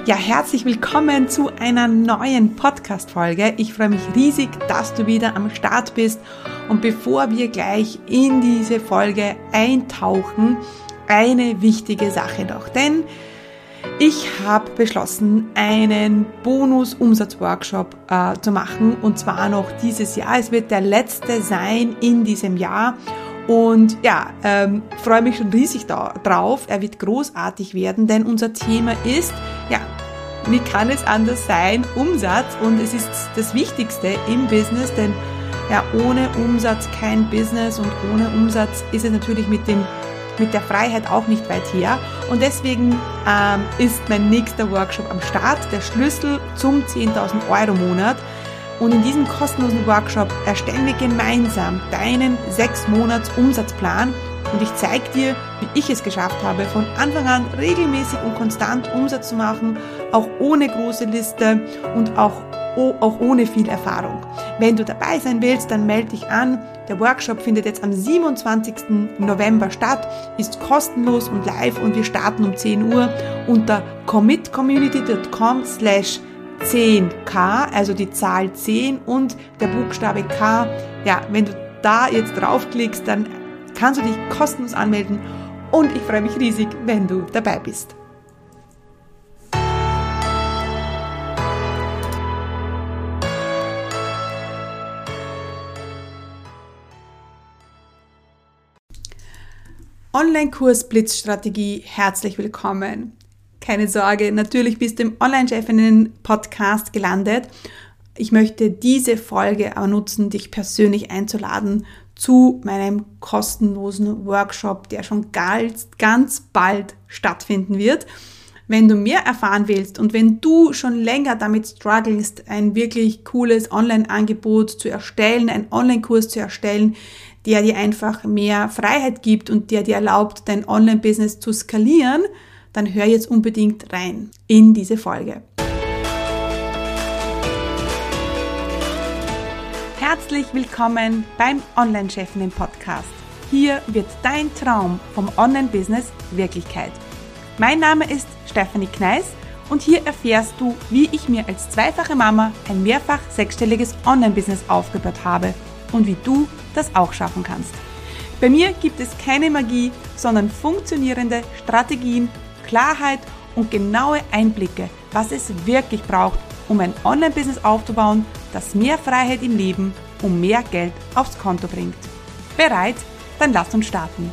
Ja, herzlich willkommen zu einer neuen Podcast-Folge. Ich freue mich riesig, dass du wieder am Start bist. Und bevor wir gleich in diese Folge eintauchen, eine wichtige Sache noch. Denn ich habe beschlossen, einen Bonus-Umsatz-Workshop zu machen. Und zwar noch dieses Jahr. Es wird der letzte sein in diesem Jahr. Und ja, freue mich schon riesig drauf. Er wird großartig werden, denn unser Thema ist, ja, wie kann es anders sein? Umsatz, und es ist das Wichtigste im Business, denn ja, ohne Umsatz kein Business und ohne Umsatz ist es natürlich mit der Freiheit auch nicht weit her. Und deswegen ist mein nächster Workshop am Start, der Schlüssel zum 10.000 € Monat. Und in diesem kostenlosen Workshop erstellen wir gemeinsam deinen 6-Monats-Umsatzplan und ich zeige dir, wie ich es geschafft habe, von Anfang an regelmäßig und konstant Umsatz zu machen, auch ohne große Liste und auch ohne viel Erfahrung. Wenn du dabei sein willst, dann melde dich an. Der Workshop findet jetzt am 27. November statt, ist kostenlos und live und wir starten um 10 Uhr unter commitcommunity.com/10K, also die Zahl 10 und der Buchstabe K. Ja, wenn du da jetzt draufklickst, dann kannst du dich kostenlos anmelden und ich freue mich riesig, wenn du dabei bist. Online-Kurs Blitzstrategie, herzlich willkommen. Keine Sorge, natürlich bist du im Online-Chefinnen-Podcast gelandet. Ich möchte diese Folge aber nutzen, dich persönlich einzuladen zu meinem kostenlosen Workshop, der schon ganz bald stattfinden wird. Wenn du mehr erfahren willst und wenn du schon länger damit strugglest, ein wirklich cooles Online-Angebot zu erstellen, einen Online-Kurs zu erstellen, der dir einfach mehr Freiheit gibt und der dir erlaubt, dein Online-Business zu skalieren, dann hör jetzt unbedingt rein in diese Folge. Herzlich willkommen beim Online-Chefinnen-Podcast. Hier wird dein Traum vom Online-Business Wirklichkeit. Mein Name ist Stefanie Kneis und hier erfährst du, wie ich mir als zweifache Mama ein mehrfach sechsstelliges Online-Business aufgebaut habe und wie du das auch schaffen kannst. Bei mir gibt es keine Magie, sondern funktionierende Strategien, Klarheit und genaue Einblicke, was es wirklich braucht, um ein Online-Business aufzubauen, das mehr Freiheit im Leben und mehr Geld aufs Konto bringt. Bereit? Dann lass uns starten.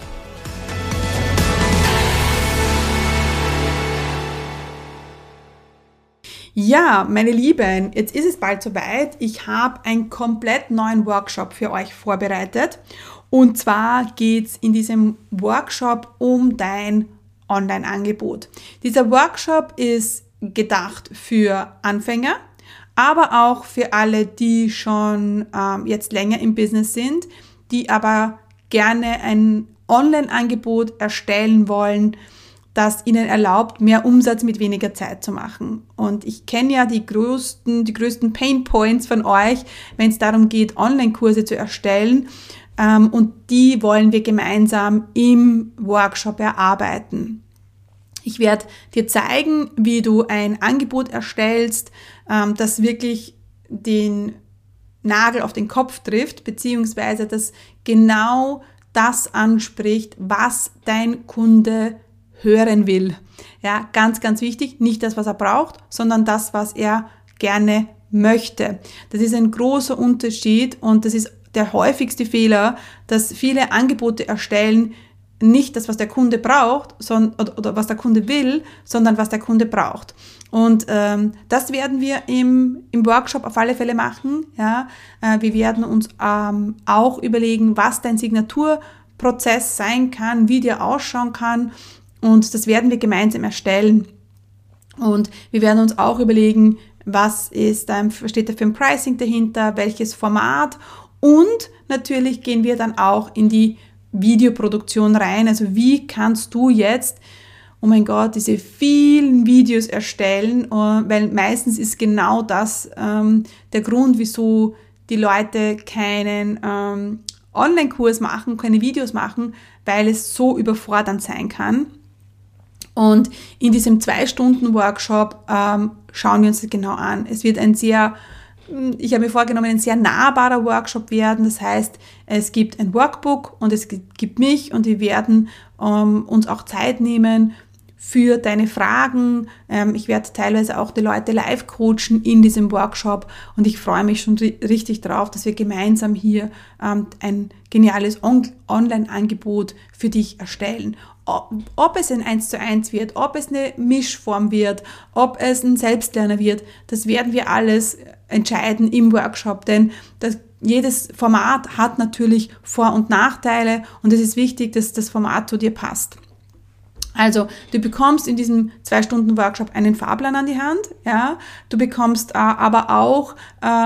Ja, meine Lieben, jetzt ist es bald soweit. Ich habe einen komplett neuen Workshop für euch vorbereitet. Und zwar geht es in diesem Workshop um dein Online-Angebot. Dieser Workshop ist gedacht für Anfänger, aber auch für alle, die schon jetzt länger im Business sind, die aber gerne ein Online-Angebot erstellen wollen, das ihnen erlaubt, mehr Umsatz mit weniger Zeit zu machen. Und ich kenne ja die größten Pain Points von euch, wenn es darum geht, Online-Kurse zu erstellen. Und die wollen wir gemeinsam im Workshop erarbeiten. Ich werde dir zeigen, wie du ein Angebot erstellst, das wirklich den Nagel auf den Kopf trifft, beziehungsweise das genau das anspricht, was dein Kunde hören will. Ja, ganz, ganz wichtig, nicht das, was er braucht, sondern das, was er gerne möchte. Das ist ein großer Unterschied und das ist der häufigste Fehler, dass viele Angebote erstellen, nicht das, was der Kunde braucht, oder was der Kunde will, sondern was der Kunde braucht. Und das werden wir im Workshop auf alle Fälle machen. Ja? Wir werden uns auch überlegen, was dein Signaturprozess sein kann, wie der ausschauen kann. Und das werden wir gemeinsam erstellen. Und wir werden uns auch überlegen, was steht da für ein Pricing dahinter, welches Format. Und natürlich gehen wir dann auch in die Videoproduktion rein. Also wie kannst du jetzt, oh mein Gott, diese vielen Videos erstellen, weil meistens ist genau das der Grund, wieso die Leute keinen Online-Kurs machen, keine Videos machen, weil es so überfordernd sein kann. Und in diesem 2-Stunden-Workshop schauen wir uns das genau an. Es wird ich habe mir vorgenommen, ein sehr nahbarer Workshop werden. Das heißt, es gibt ein Workbook und es gibt mich und wir werden uns auch Zeit nehmen für deine Fragen. Ich werde teilweise auch die Leute live coachen in diesem Workshop und ich freue mich schon richtig drauf, dass wir gemeinsam hier ein geniales Online-Angebot für dich erstellen. Ob es ein 1:1 wird, ob es eine Mischform wird, ob es ein Selbstlerner wird, das werden wir alles entscheiden im Workshop, denn jedes Format hat natürlich Vor- und Nachteile und es ist wichtig, dass das Format zu dir passt. Also, du bekommst in diesem 2-Stunden-Workshop einen Fahrplan an die Hand, ja. Du bekommst aber auch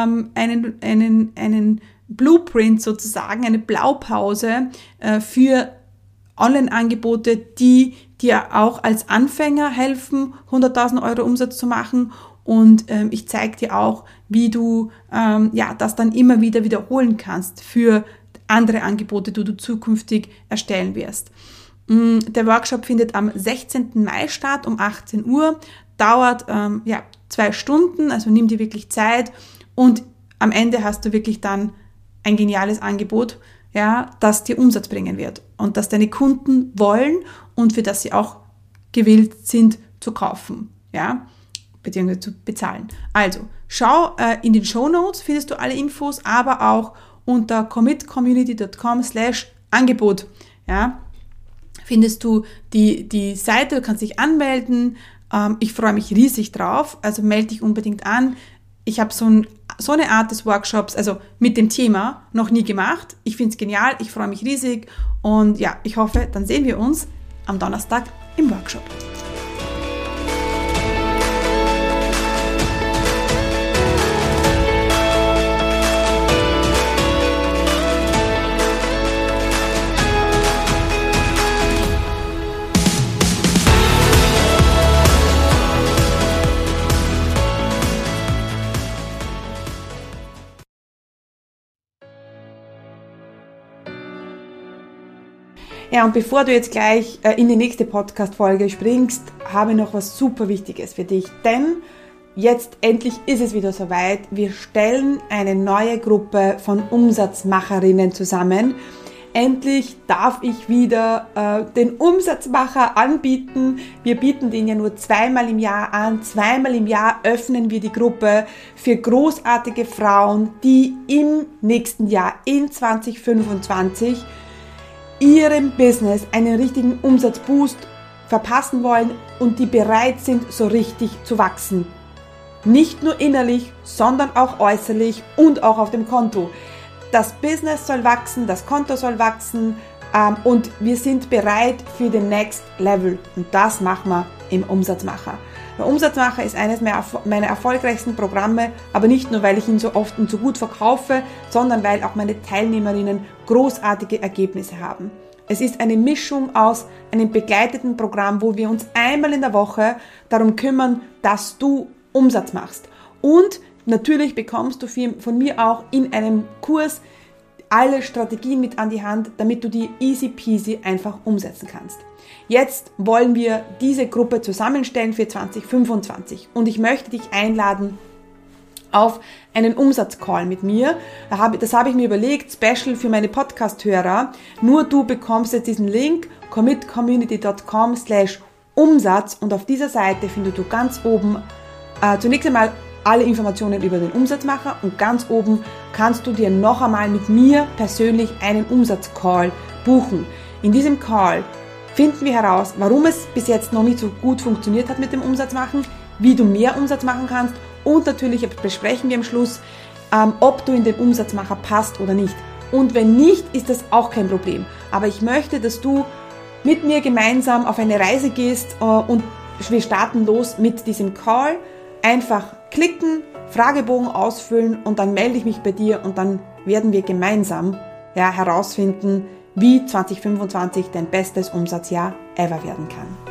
einen Blueprint sozusagen, eine Blaupause für Online-Angebote, die dir auch als Anfänger helfen, 100.000 Euro Umsatz zu machen. Und ich zeige dir auch, wie du das dann immer wieder wiederholen kannst für andere Angebote, die du zukünftig erstellen wirst. Der Workshop findet am 16. Mai statt um 18 Uhr, dauert 2 Stunden, also nimm dir wirklich Zeit und am Ende hast du wirklich dann ein geniales Angebot, ja, das dir Umsatz bringen wird und das deine Kunden wollen und für das sie auch gewillt sind zu kaufen, ja, beziehungsweise zu bezahlen. Also, schau in den Shownotes, findest du alle Infos, aber auch unter commitcommunity.com/Angebot, ja, findest du die Seite, du kannst dich anmelden. Ich freue mich riesig drauf, also melde dich unbedingt an. Ich habe so eine Art des Workshops, also mit dem Thema, noch nie gemacht. Ich finde es genial, ich freue mich riesig und ja, ich hoffe, dann sehen wir uns am Donnerstag im Workshop. Ja, und bevor du jetzt gleich in die nächste Podcast-Folge springst, habe ich noch was super Wichtiges für dich. Denn jetzt endlich ist es wieder soweit. Wir stellen eine neue Gruppe von Umsatzmacherinnen zusammen. Endlich darf ich wieder den Umsatzmacher anbieten. Wir bieten den ja nur 2-mal im Jahr an. 2-mal im Jahr öffnen wir die Gruppe für großartige Frauen, die im nächsten Jahr, in 2025, ihrem Business einen richtigen Umsatzboost verpassen wollen und die bereit sind, so richtig zu wachsen. Nicht nur innerlich, sondern auch äußerlich und auch auf dem Konto. Das Business soll wachsen, das Konto soll wachsen und wir sind bereit für den Next Level. Und das machen wir im Umsatzmacher. Der Umsatzmacher ist eines meiner erfolgreichsten Programme, aber nicht nur, weil ich ihn so oft und so gut verkaufe, sondern weil auch meine Teilnehmerinnen großartige Ergebnisse haben. Es ist eine Mischung aus einem begleiteten Programm, wo wir uns einmal in der Woche darum kümmern, dass du Umsatz machst. Und natürlich bekommst du von mir auch in einem Kurs alle Strategien mit an die Hand, damit du die easy peasy einfach umsetzen kannst. Jetzt wollen wir diese Gruppe zusammenstellen für 2025 und ich möchte dich einladen auf einen Umsatzcall mit mir. Das habe ich mir überlegt, special für meine Podcast-Hörer. Nur du bekommst jetzt diesen Link commitcommunity.com/Umsatz und auf dieser Seite findest du ganz oben zunächst einmal alle Informationen über den Umsatzmacher und ganz oben kannst du dir noch einmal mit mir persönlich einen Umsatzcall buchen. In diesem Call finden wir heraus, warum es bis jetzt noch nicht so gut funktioniert hat mit dem Umsatzmachen, wie du mehr Umsatz machen kannst und natürlich besprechen wir am Schluss, ob du in den Umsatzmacher passt oder nicht. Und wenn nicht, ist das auch kein Problem. Aber ich möchte, dass du mit mir gemeinsam auf eine Reise gehst und wir starten los mit diesem Call. Einfach klicken, Fragebogen ausfüllen und dann melde ich mich bei dir und dann werden wir gemeinsam herausfinden, wie 2025 dein bestes Umsatzjahr ever werden kann.